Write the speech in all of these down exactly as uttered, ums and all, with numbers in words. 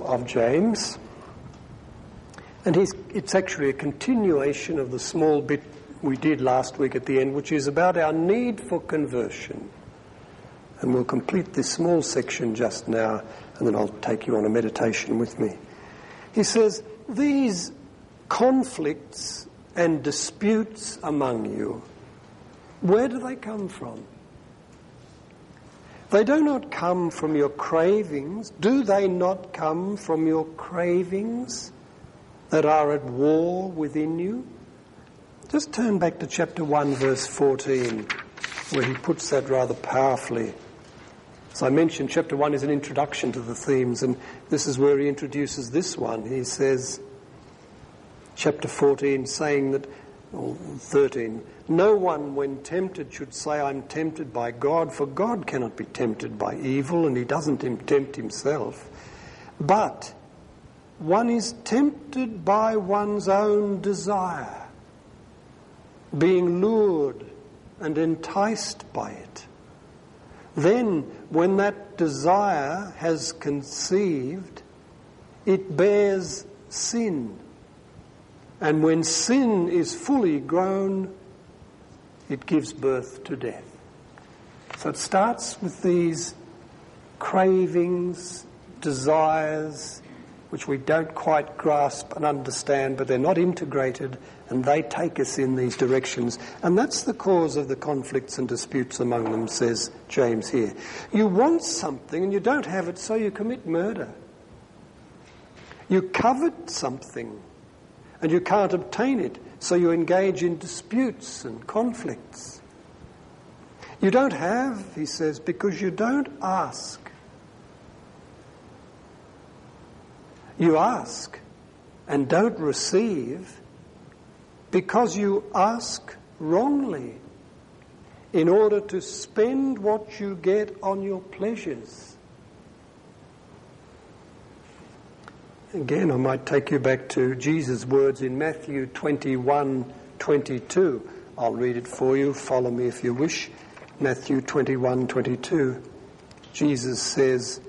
of James. And he's, it's actually a continuation of the small bit we did last week at the end, which is about our need for conversion. And we'll complete this small section just now, and then I'll take you on a meditation with me. He says, these conflicts and disputes among you, where do they come from? They do not come from your cravings. Do they not come from your cravings that are at war within you? Just turn back to chapter one, verse fourteen, where he puts that rather powerfully. As I mentioned, chapter one is an introduction to the themes, and this is where he introduces this one. He says, chapter fourteen, saying that, or thirteen, no one when tempted should say, I'm tempted by God, for God cannot be tempted by evil, and he doesn't tempt himself. But one is tempted by one's own desire, being lured and enticed by it. Then, when that desire has conceived, it bears sin. And when sin is fully grown, it gives birth to death. So it starts with these cravings, desires, which we don't quite grasp and understand, but they're not integrated, and they take us in these directions. And that's the cause of the conflicts and disputes among them, says James here. You want something and you don't have it, so you commit murder. You covet something and you can't obtain it, so you engage in disputes and conflicts. You don't have, he says, because you don't ask. You ask and don't receive because you ask wrongly in order to spend what you get on your pleasures. Again, I might take you back to Jesus' words in Matthew twenty-one twenty-two. I'll read it for you. Follow me if you wish. Matthew twenty-one twenty-two. Jesus says,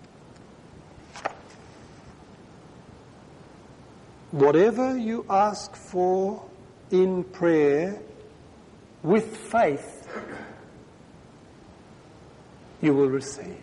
whatever you ask for in prayer with faith, you will receive.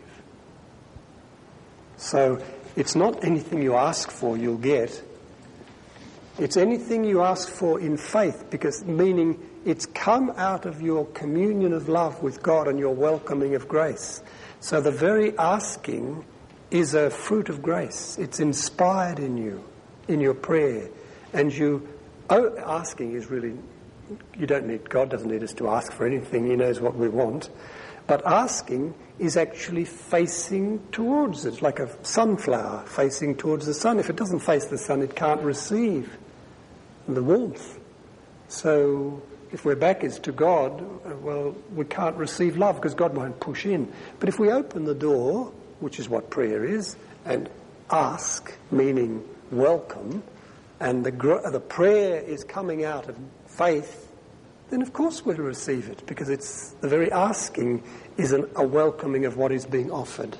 So it's not anything you ask for you'll get. It's anything you ask for in faith, because meaning it's come out of your communion of love with God and your welcoming of grace. So the very asking is a fruit of grace. It's inspired in you, in your prayer. And you, oh, asking is really, you don't need, God doesn't need us to ask for anything. He knows what we want. But asking is actually facing towards it, like a sunflower facing towards the sun. If it doesn't face the sun, it can't receive the warmth. So if we're back is to God, well, we can't receive love because God won't push in. But if we open the door, which is what prayer is, and ask, meaning welcome, and the gr- the prayer is coming out of faith, then of course we'll receive it, because it's the very asking is an, a welcoming of what is being offered.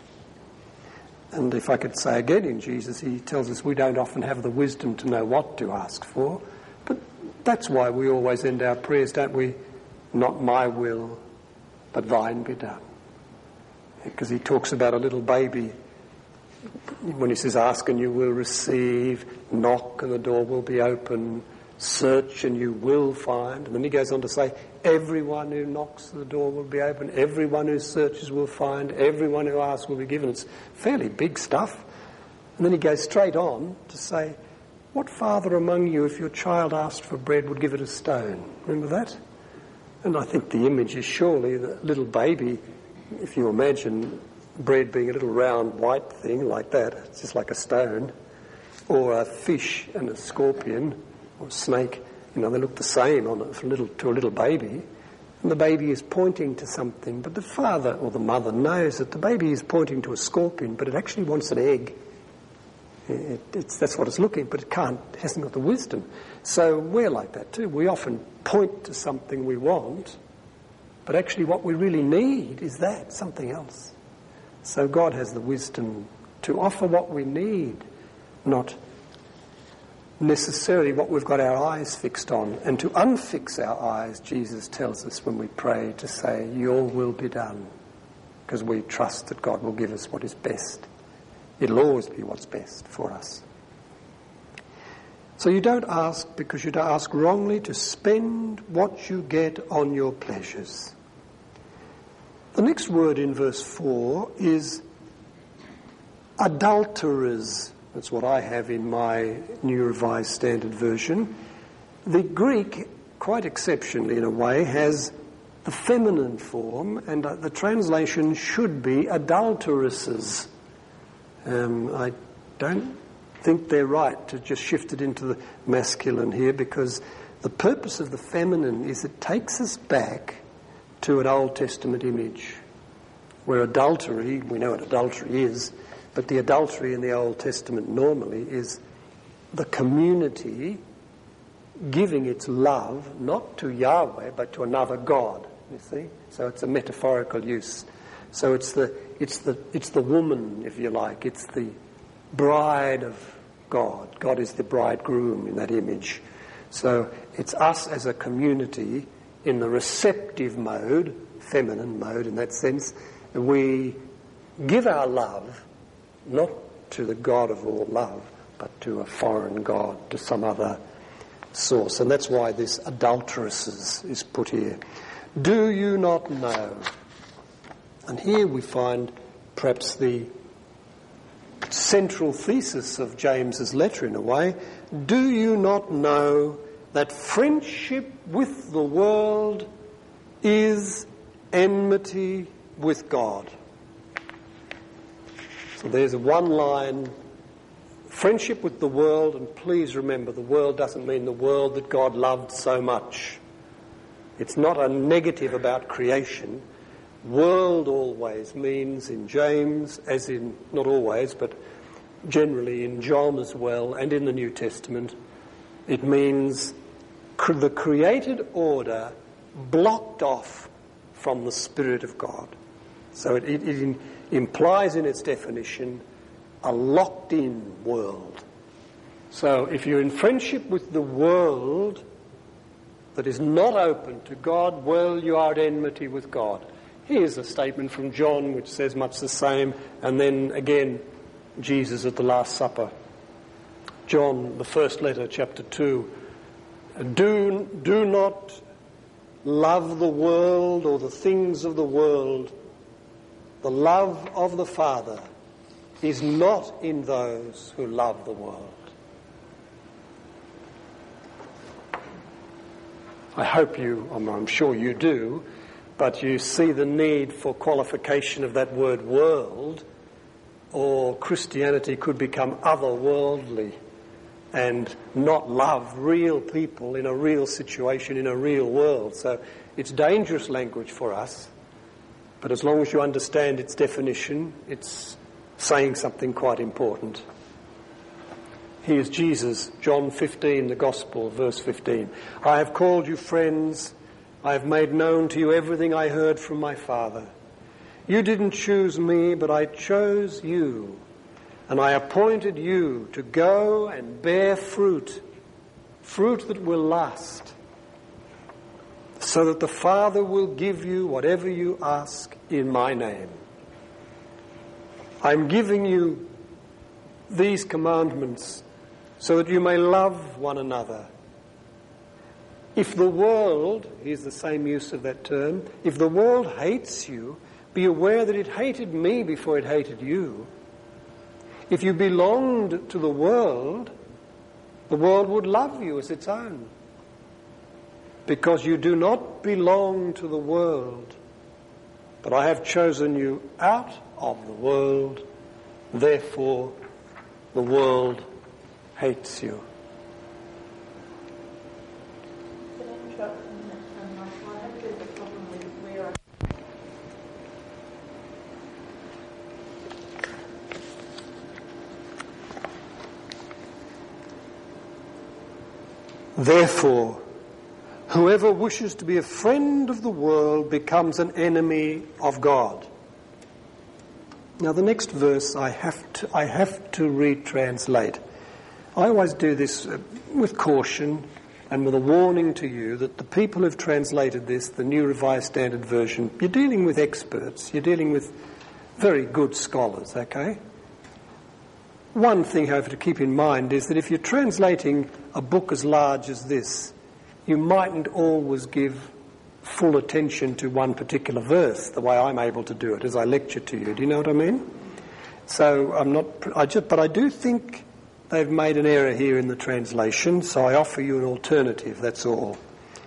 And if I could say again in Jesus, he tells us we don't often have the wisdom to know what to ask for, but that's why we always end our prayers, don't we? Not my will, but thine be done. Because he talks about a little baby. When he says, ask and you will receive, knock and the door will be open, search and you will find. And then he goes on to say, everyone who knocks the door will be open, everyone who searches will find, everyone who asks will be given. It's fairly big stuff. And then he goes straight on to say, what father among you, if your child asked for bread, would give it a stone? Remember that? And I think the image is surely the little baby, if you imagine bread being a little round white thing like that, it's just like a stone, or a fish and a scorpion or a snake, you know, they look the same on a little, to a little baby, and the baby is pointing to something, but the father or the mother knows that the baby is pointing to a scorpion, but it actually wants an egg. It, it's, that's what it's looking, but it can't, it hasn't got the wisdom. So we're like that too. We often point to something we want, but actually what we really need is that, something else. So God has the wisdom to offer what we need, not necessarily what we've got our eyes fixed on. And to unfix our eyes, Jesus tells us when we pray to say, your will be done, because we trust that God will give us what is best. It'll always be what's best for us. So you don't ask because you don't ask wrongly to spend what you get on your pleasures. The next word in verse four is adulterers. That's what I have in my New Revised Standard Version. The Greek, quite exceptionally in a way, has the feminine form, and the translation should be adulteresses. Um, I don't think they're right to just shift it into the masculine here, because the purpose of the feminine is it takes us back to an Old Testament image where adultery, we know what adultery is, but the adultery in the Old Testament normally is the community giving its love not to Yahweh but to another god, you see? So it's a metaphorical use. So it's the it's the it's the woman, if you like, it's the bride of God. God is the bridegroom in that image. So it's us as a community in the receptive mode, feminine mode in that sense. We give our love not to the God of all love, but to a foreign god, to some other source. And that's why this adulteresses is put here. Do you not know? And here we find perhaps the central thesis of James's letter in a way. Do you not know that friendship with the world is enmity with God? So there's a one line, friendship with the world, and please remember the world doesn't mean the world that God loved so much. It's not a negative about creation. World always means in James, as in, not always, but generally in John as well, and in the New Testament, it means cr- the created order blocked off from the Spirit of God. So it, it, it in, implies in its definition a locked-in world. So if you're in friendship with the world that is not open to God, well, you are at enmity with God. Here's a statement from John which says much the same, and then again Jesus at the Last Supper. John, the first letter, chapter two. Do, do not love the world or the things of the world. The love of the Father is not in those who love the world. I hope you, I'm sure you do, but you see the need for qualification of that word world, or Christianity could become otherworldly and not love real people in a real situation in a real world. So it's dangerous language for us, but as long as you understand its definition, it's saying something quite important. Here's Jesus, John fifteen, the Gospel, verse fifteen. I have called you friends. I have made known to you everything I heard from my Father. You didn't choose me, but I chose you, and I appointed you to go and bear fruit, fruit that will last, so that the Father will give you whatever you ask in my name. I'm giving you these commandments so that you may love one another. If the world, here's the same use of that term, if the world hates you, be aware that it hated me before it hated you. If you belonged to the world, the world would love you as its own. Because you do not belong to the world, but I have chosen you out of the world, therefore the world hates you. Therefore, whoever wishes to be a friend of the world becomes an enemy of God. Now the next verse I have to, I have to retranslate. I always do this with caution and with a warning to you that the people who've translated this, the New Revised Standard Version, you're dealing with experts, you're dealing with very good scholars, okay? One thing, however, to keep in mind is that if you're translating a book as large as this, you mightn't always give full attention to one particular verse, the way I'm able to do it as I lecture to you. Do you know what I mean? So I'm not, I just, but I do think they've made an error here in the translation, so I offer you an alternative, that's all.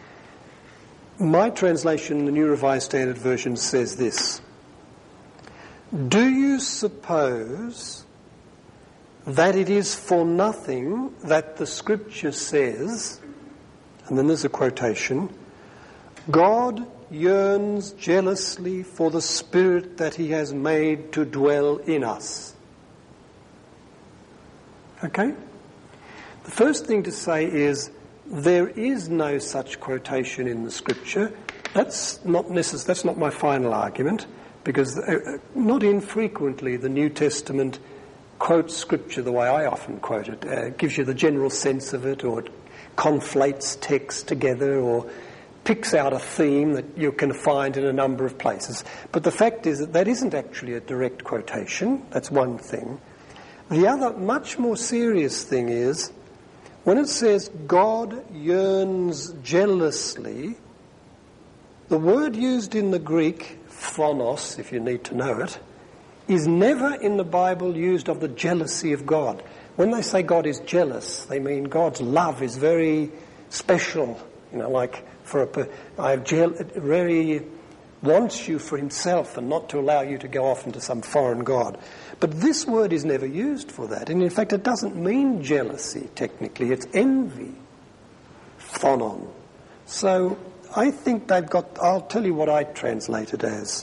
My translation, the New Revised Standard Version, says this: do you suppose that it is for nothing that the Scripture says, and then there's a quotation, God yearns jealously for the Spirit that he has made to dwell in us? Okay? The first thing to say is there is no such quotation in the Scripture. That's not necess- That's not my final argument, because uh, not infrequently the New Testament quotes Scripture the way I often quote it. Uh, gives you the general sense of it, or it conflates texts together, or picks out a theme that you can find in a number of places. But the fact is that that isn't actually a direct quotation. That's one thing. The other, much more serious thing is, when it says God yearns jealously, the word used in the Greek, phronos, if you need to know it, is never in the Bible used of the jealousy of God. When they say God is jealous, they mean God's love is very special. You know, like for a, I have jeal, very wants you for himself and not to allow you to go off into some foreign god. But this word is never used for that. And in fact, it doesn't mean jealousy, technically. It's envy. Phonon. So I think they've got, I'll tell you what I translate it as.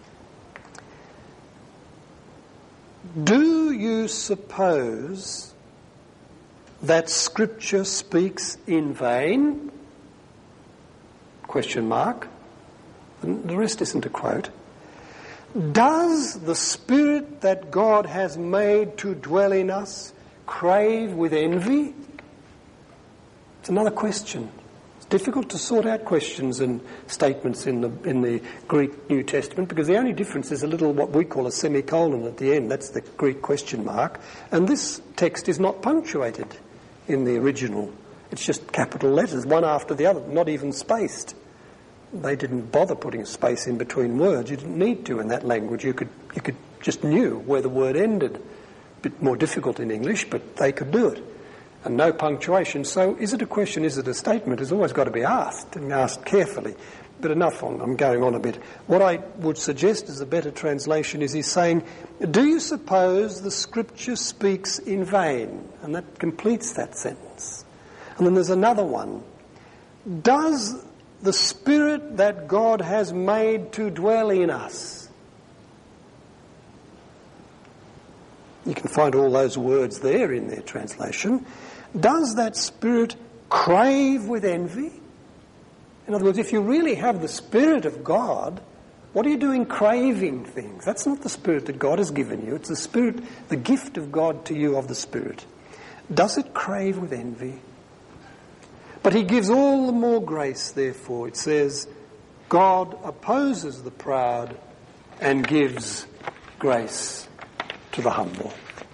Do you suppose that Scripture speaks in vain? Question mark. The rest isn't a quote. Does the Spirit that God has made to dwell in us crave with envy? It's another question. It's difficult to sort out questions and statements in the in the Greek New Testament, because the only difference is a little what we call a semicolon at the end. That's the Greek question mark. And this text is not punctuated in the original. It's just capital letters, one after the other, not even spaced. They didn't bother putting a space in between words. You didn't need to in that language. You could you could just knew where the word ended. A bit more difficult in English, but they could do it. And no punctuation. So is it a question, is it a statement? It's always got to be asked, and asked carefully. But enough on, I'm going on a bit. What I would suggest as a better translation is he's saying, do you suppose the Scripture speaks in vain? And that completes that sentence. And then there's another one. Does the Spirit that God has made to dwell in us? You can find all those words there in their translation. Does that Spirit crave with envy? In other words, if you really have the Spirit of God, what are you doing craving things? That's not the Spirit that God has given you. It's the Spirit, the gift of God to you of the Spirit. Does it crave with envy? But he gives all the more grace, therefore. It says, God opposes the proud and gives grace to the humble.